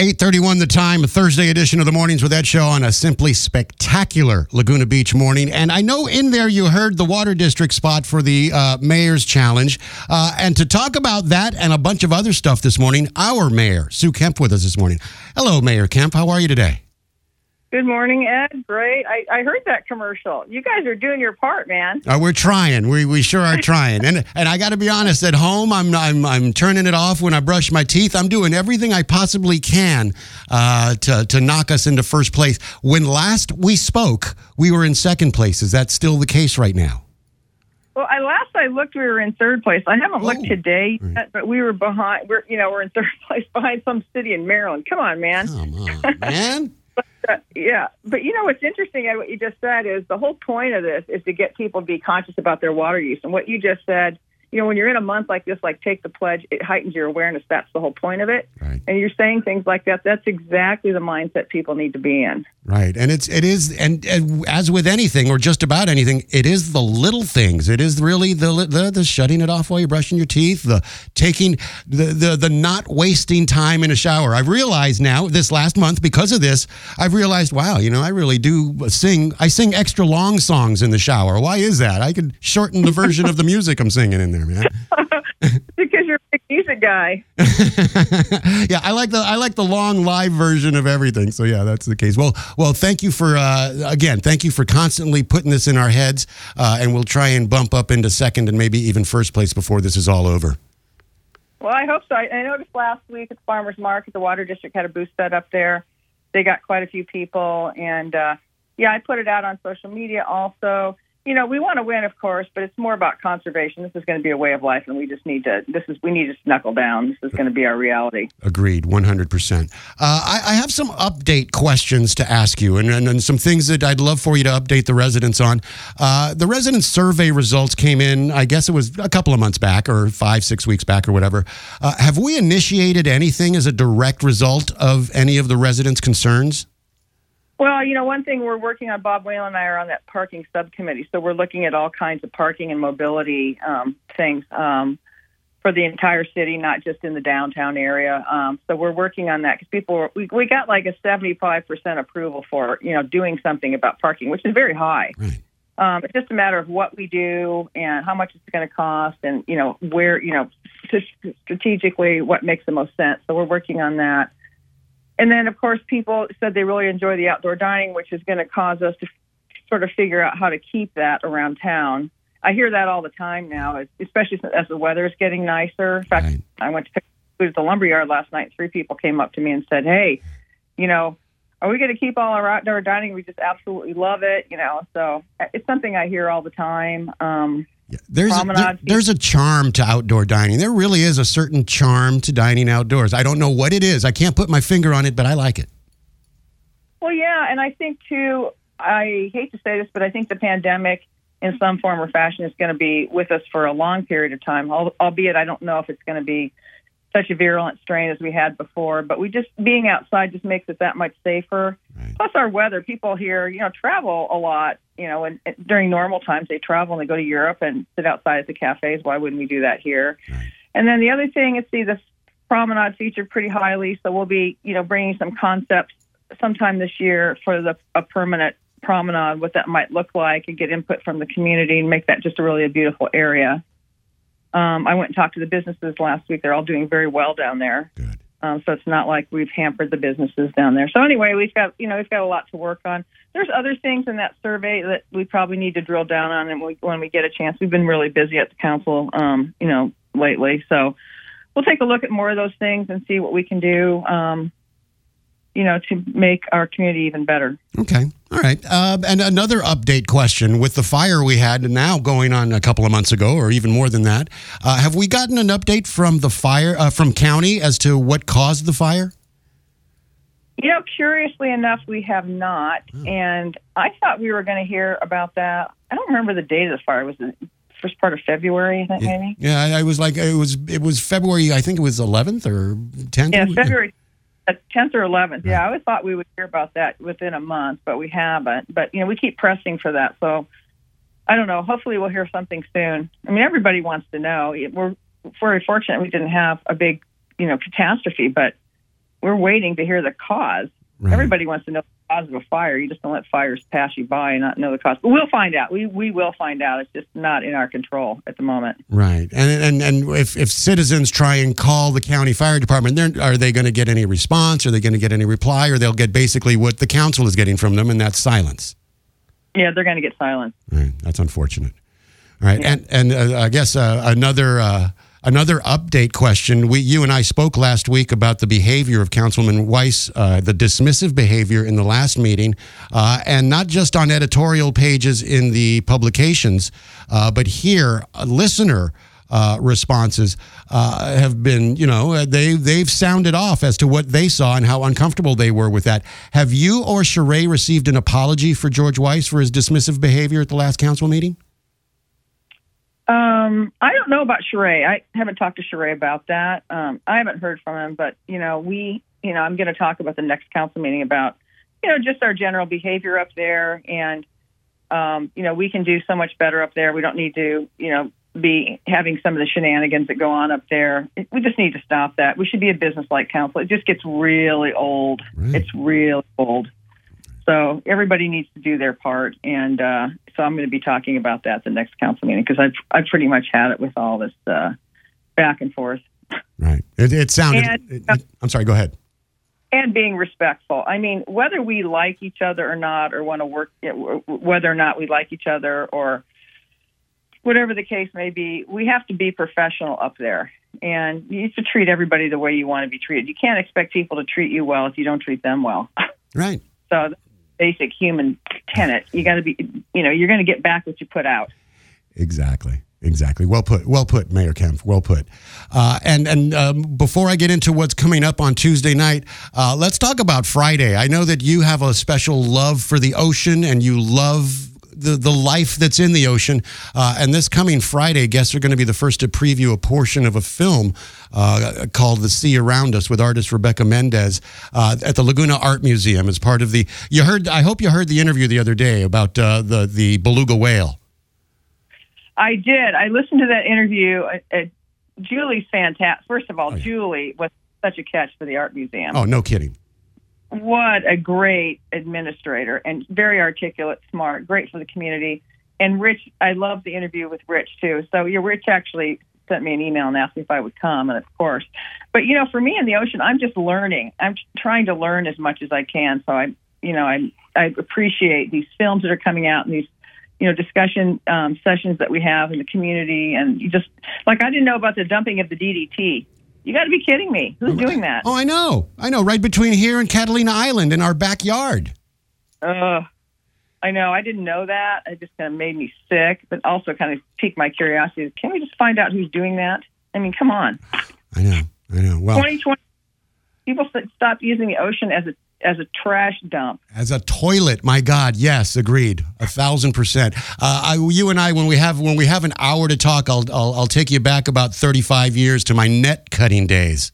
8:31 the time, a Thursday edition of the Mornings with Ed show on a simply spectacular Laguna Beach morning. And I know in there you heard the Water District spot for the Mayor's Challenge. And to talk about that and a bunch of other stuff this morning, our Mayor, Sue Kemp, with us this morning. Hello, Mayor Kemp. How are you today? Good morning, Ed. Great. I heard that commercial. You guys are doing your part, man. We're trying. We sure are trying. And I got to be honest. At home, I'm turning it off when I brush my teeth. I'm doing everything I possibly can to knock us into first place. When last we spoke, we were in second place. Is that still the case right now? Well, last I looked, we were in third place. I haven't looked today yet, but we were behind. We're in third place behind some city in Maryland. Come on, man. Come on, man. Yeah, but you know what's interesting, Ed, what you just said is the whole point of this is to get people to be conscious about their water use. And what you just said, when you're in a month like this, like Take the Pledge, it heightens your awareness. That's the whole point of it. Right. And you're saying things like that. That's exactly the mindset people need to be in. Right. And it is, and as with anything or just about anything, it is the little things. It is really the shutting it off while you're brushing your teeth, the taking, the not wasting time in a shower. I've realized now this last month because of this, I've realized, wow, I really do sing. I sing extra long songs in the shower. Why is that? I could shorten the version of the music I'm singing in there, man. Because you're a big music guy. Yeah, I like the long live version of everything. So yeah, that's the case. Well, thank you for thank you for constantly putting this in our heads, and we'll try and bump up into second and maybe even first place before this is all over. Well, I hope so. I noticed last week at the Farmers Market, the Water District had a booth set up there. They got quite a few people, and I put it out on social media also. We want to win, of course, but it's more about conservation. This is going to be a way of life, and we just need to. We need to knuckle down. This is going to be our reality. Agreed, 100%. I have some update questions to ask you, and some things that I'd love for you to update the residents on. The resident survey results came in. I guess it was a couple of months back, or 5-6 weeks back, or whatever. Have we initiated anything as a direct result of any of the residents' concerns? Well, one thing we're working on, Bob Whalen and I are on that parking subcommittee, so we're looking at all kinds of parking and mobility things for the entire city, not just in the downtown area. So we're working on that because we got like a 75% approval for, doing something about parking, which is very high. Right. It's just a matter of what we do and how much it's going to cost and, where, strategically what makes the most sense. So we're working on that. And then, of course, people said they really enjoy the outdoor dining, which is going to cause us to sort of figure out how to keep that around town. I hear that all the time now, especially as the weather is getting nicer. In fact, right. I went to pick food at the lumberyard last night. 3 people came up to me and said, hey, are we going to keep all our outdoor dining? We just absolutely love it, So it's something I hear all the time. There's a charm to outdoor dining. There really is a certain charm to dining outdoors. I don't know what it is. I can't put my finger on it, but I like it. Well, yeah, and I think, too, I hate to say this, but I think the pandemic in some form or fashion is going to be with us for a long period of time, albeit I don't know if it's going to be such a virulent strain as we had before, but being outside just makes it that much safer. Right. Plus our weather, people here, travel a lot, and during normal times they travel and they go to Europe and sit outside at the cafes. Why wouldn't we do that here? Right. And then the other thing is, the promenade featured pretty highly, so we'll be, bringing some concepts sometime this year for a permanent promenade, what that might look like, and get input from the community and make that just a beautiful area. I went and talked to the businesses last week. They're all doing very well down there. Good. So it's not like we've hampered the businesses down there. So anyway, we've got a lot to work on. There's other things in that survey that we probably need to drill down on, and when we get a chance. We've been really busy at the council, lately. So we'll take a look at more of those things and see what we can do, to make our community even better. Okay. All right. And another update question. With the fire we had now going on a couple of months ago, or even more than that, have we gotten an update from the fire, from county as to what caused the fire? Curiously enough, we have not. Oh. And I thought we were going to hear about that. I don't remember the date of the fire. Was it first part of February, I think, maybe? Yeah, I was like, it was February, I think it was 11th or 10th. Yeah, February 10th or 11th. Yeah, I always thought we would hear about that within a month, but we haven't. But, we keep pressing for that. So, I don't know. Hopefully we'll hear something soon. I mean, everybody wants to know. We're very fortunate we didn't have a big, catastrophe, but we're waiting to hear the cause. Right. Everybody wants to know the cause of a fire. You just don't let fires pass you by and not know the cause. But we'll find out. We will find out. It's just not in our control at the moment. Right. And if citizens try and call the county fire department, are they going to get any response? Are they going to get any reply? Or they'll get basically what the council is getting from them, and that's silence? Yeah, they're going to get silence. Right. That's unfortunate. All right. Yeah. And I guess another update question. You and I spoke last week about the behavior of Councilman Weiss, the dismissive behavior in the last meeting, and not just on editorial pages in the publications, but here, listener responses have been, they've sounded off as to what they saw and how uncomfortable they were with that. Have you or Sheree received an apology for George Weiss for his dismissive behavior at the last council meeting? I don't know about Sheree. I haven't talked to Sheree about that. I haven't heard from him, but, I'm going to talk about the next council meeting about, just our general behavior up there. And, we can do so much better up there. We don't need to, be having some of the shenanigans that go on up there. We just need to stop that. We should be a business-like council. It just gets really old. Right. It's really old. So everybody needs to do their part, and so I'm going to be talking about that at the next council meeting because I've pretty much had it with all this back and forth. Right. It sounded. I'm sorry. Go ahead. And being respectful. I mean, whether we like each other or not, or want to work, whether or not we like each other, or whatever the case may be, we have to be professional up there, and you have to treat everybody the way you want to be treated. You can't expect people to treat you well if you don't treat them well. Right. So. Basic human tenet. You got to be, you're going to get back what you put out. Exactly. Well put, Mayor Kempf. Well put. And before I get into what's coming up on Tuesday night, let's talk about Friday. I know that you have a special love for the ocean and you love the life that's in the ocean. And this coming Friday, guests are going to be the first to preview a portion of a film called The Sea Around Us with artist Rebecca Mendez at the Laguna Art Museum as part of the... I hope you heard the interview the other day about the beluga whale. I did. I listened to that interview. Julie's fantastic. First of all, Julie was such a catch for the art museum. Oh, no kidding. What a great administrator, and very articulate, smart, great for the community. And Rich, I love the interview with Rich too. So Rich actually sent me an email and asked me if I would come, and of course. But for me in the ocean, I'm just learning. I'm trying to learn as much as I can. So I appreciate these films that are coming out and these discussion sessions that we have in the community. And you just I didn't know about the dumping of the DDT. You got to be kidding me. Who's doing that? Oh, I know. Right between here and Catalina Island in our backyard. I know. I didn't know that. It just kind of made me sick, but also kind of piqued my curiosity. Can we just find out who's doing that? I mean, come on. I know. Well, 2020, people stopped using the ocean as a trash dump. As a toilet, my God, yes, agreed, 1,000%. You and I, when we have an hour to talk, I'll take you back about 35 years to my net cutting days.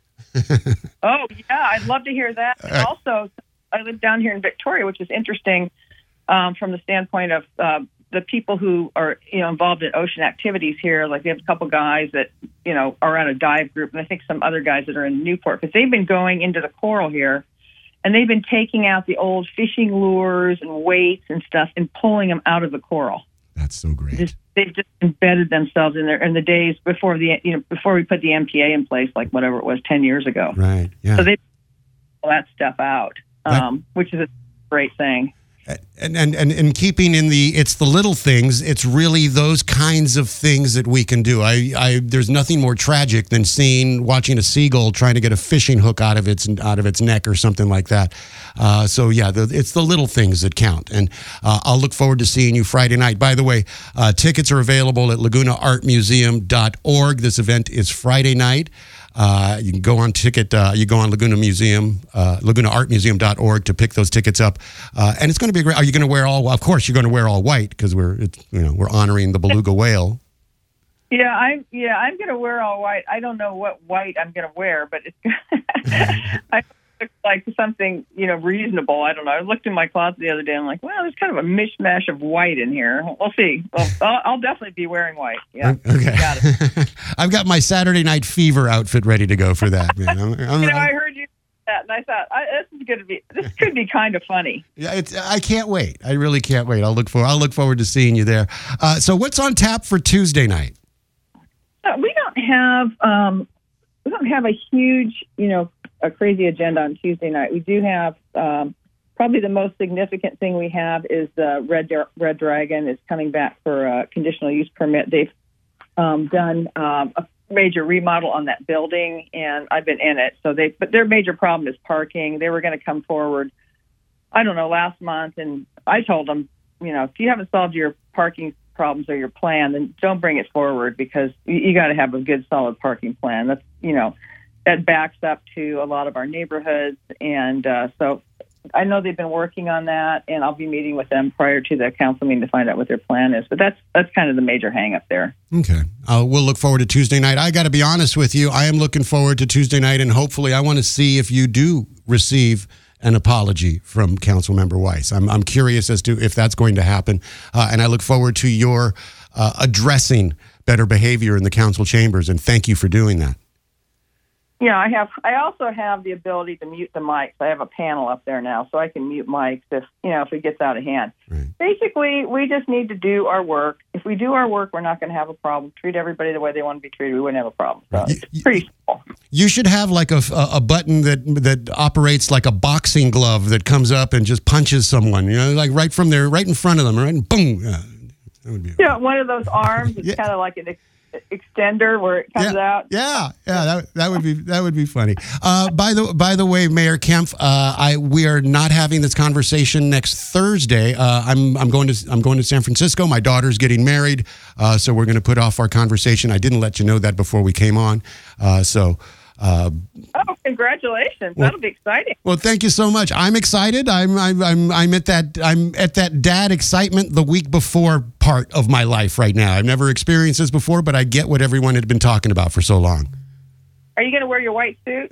Oh yeah, I'd love to hear that. And also, I live down here in Victoria, which is interesting from the standpoint of the people who are involved in ocean activities here. Like we have a couple guys that are on a dive group, and I think some other guys that are in Newport, because they've been going into the coral here. And they've been taking out the old fishing lures and weights and stuff and pulling them out of the coral. That's so great. They've just embedded themselves in there in the days before before we put the MPA in place, like whatever it was 10 years ago. Right. Yeah. So they pull that stuff out, which is a great thing. And keeping in it's the little things. It's really those kinds of things that we can do. There's nothing more tragic than watching a seagull trying to get a fishing hook out of its neck or something like that. So yeah, it's the little things that count. And I'll look forward to seeing you Friday night. By the way, tickets are available at LagunaArtMuseum.org. This event is Friday night. You can go on Laguna Museum, LagunaArtMuseum.org to pick those tickets up. And it's going to be great. Are you going to wear of course you're going to wear all white because we're honoring the beluga whale. Yeah, I'm going to wear all white. I don't know what white I'm going to wear, but I look like something, reasonable. I don't know. I looked in my closet the other day. I'm like, well, there's kind of a mishmash of white in here. We'll see. Well, I'll definitely be wearing white. Yeah. Okay. Got it. I've got my Saturday Night Fever outfit ready to go for that, man. I heard you that, and I thought this could be kind of funny. Yeah, I can't wait. I really can't wait. I'll look forward to seeing you there. So what's on tap for Tuesday night? We don't have a huge, a crazy agenda on Tuesday night. We do have probably the most significant thing we have is Red Dragon is coming back for a conditional use permit. They've done a major remodel on that building, and I've been in it. But their major problem is parking. They were going to come forward, I don't know, last month, and I told them, if you haven't solved your parking problems or your plan, then don't bring it forward, because you got to have a good, solid parking plan. That's, that backs up to a lot of our neighborhoods, and so I know they've been working on that, and I'll be meeting with them prior to the council meeting to find out what their plan is. But that's kind of the major hang up there. Okay. We'll look forward to Tuesday night. I got to be honest with you. I am looking forward to Tuesday night, and hopefully I want to see if you do receive an apology from Councilmember Weiss. I'm curious as to if that's going to happen, and I look forward to your addressing better behavior in the council chambers, and thank you for doing that. Yeah, I also have the ability to mute the mics. I have a panel up there now, so I can mute mics if it gets out of hand. Right. Basically, we just need to do our work. If we do our work, we're not going to have a problem. Treat everybody the way they want to be treated. We wouldn't have a problem. So it's pretty simple. You should have like a button that operates like a boxing glove that comes up and just punches someone. Like right from there, right in front of them, right? And boom. Yeah, that would be. Yeah, one of those arms. It's kind of like an extender where it comes out. Yeah, that would be funny. By the way, Mayor Kempf, we are not having this conversation next Thursday. I'm going to San Francisco. My daughter's getting married, so we're going to put off our conversation. I didn't let you know that before we came on. Oh, congratulations! That'll be exciting. Well, thank you so much. I'm excited. I'm at that dad excitement the week before part of my life right now. I've never experienced this before, but I get what everyone had been talking about for so long. Are you going to wear your white suit?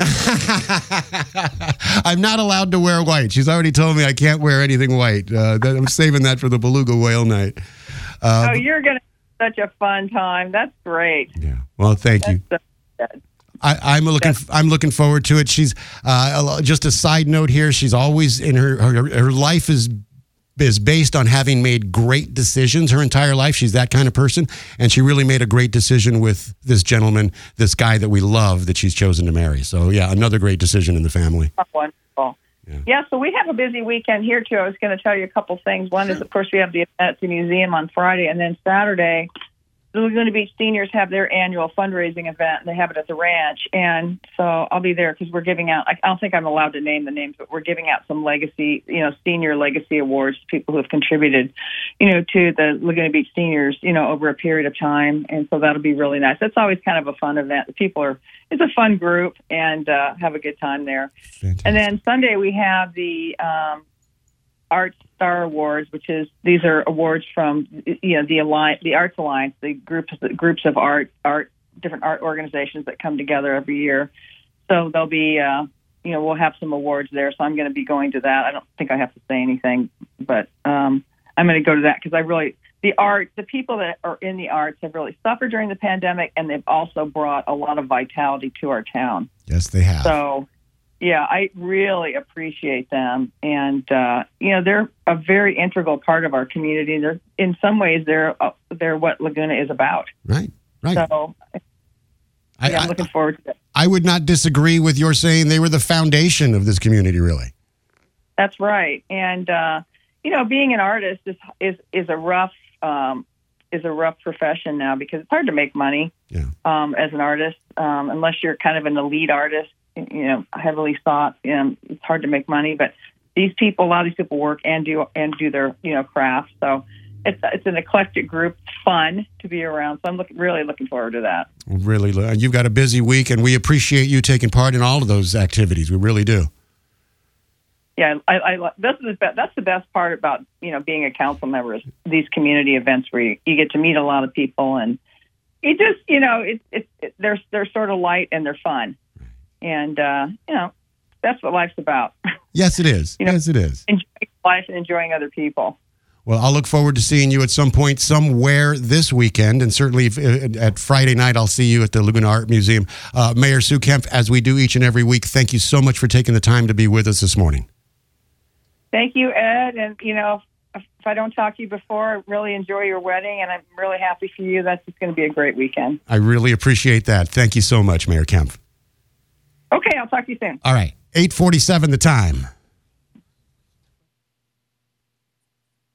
I'm not allowed to wear white. She's already told me I can't wear anything white. I'm saving that for the Beluga Whale night. You're going to have such a fun time. That's great. Yeah. Well, thank you. So good. I'm looking forward to it. She's just a side note here. She's always in her life is based on having made great decisions her entire life. She's that kind of person, and she really made a great decision with this gentleman, this guy that we love, that she's chosen to marry. So yeah, another great decision in the family. Wonderful. Yeah. So we have a busy weekend here too. I was going to tell you a couple things. One is, of course, we have the event at the museum on Friday, and then Saturday, the Laguna Beach seniors have their annual fundraising event, and they have it at the ranch. And so I'll be there because we're giving out, I don't think I'm allowed to name the names, but we're giving out some legacy, senior legacy awards to people who have contributed, to the Laguna Beach seniors, over a period of time. And so that'll be really nice. That's always kind of a fun event. It's a ffun group, and have a good time there. Fantastic. And then Sunday we have the Arts Star Awards, these are awards from the Arts Alliance, the groups of different art organizations that come together every year. So there'll be we'll have some awards there. So I'm going to be going to that. I don't think I have to say anything, but I'm going to go to that because the people that are in the arts have really suffered during the pandemic, and they've also brought a lot of vitality to our town. Yes, they have. So. Yeah, I really appreciate them, and they're a very integral part of our community. They're in some ways they're what Laguna is about. Right. So, I'm looking forward to it. I would not disagree with your saying they were the foundation of this community. Really, that's right. And being an artist is a rough profession now because it's hard to make money. Yeah. As an artist, unless you're kind of an elite artist. Heavily sought. It's hard to make money, but a lot of these people work and do their craft. So it's an eclectic group. It's fun to be around. So I'm really looking forward to that. Really, you've got a busy week, and we appreciate you taking part in all of those activities. We really do. Yeah, that's the best part about being a council member is these community events where you get to meet a lot of people, and it just they're sort of light and they're fun. And, that's what life's about. Yes, it is. Yes, it is. Enjoying life and enjoying other people. Well, I'll look forward to seeing you at some point somewhere this weekend, and certainly at Friday night, I'll see you at the Laguna Art Museum. Mayor Sue Kempf, as we do each and every week, thank you so much for taking the time to be with us this morning. Thank you, Ed. And, if I don't talk to you before, I really enjoy your wedding, and I'm really happy for you. That's just going to be a great weekend. I really appreciate that. Thank you so much, Mayor Kempf. Okay, I'll talk to you soon. All right, 8:47 the time.